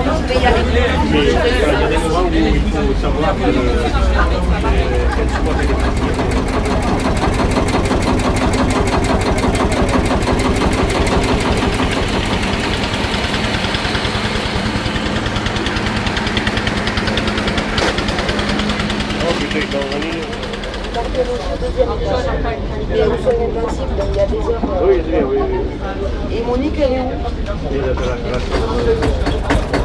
Mais il y a des moments où il faut savoir quel sport est pratiqué. Et où sont invincibles, donc il y a des heures. Oui, oui, oui. Et Monique, elle est où? Il est à la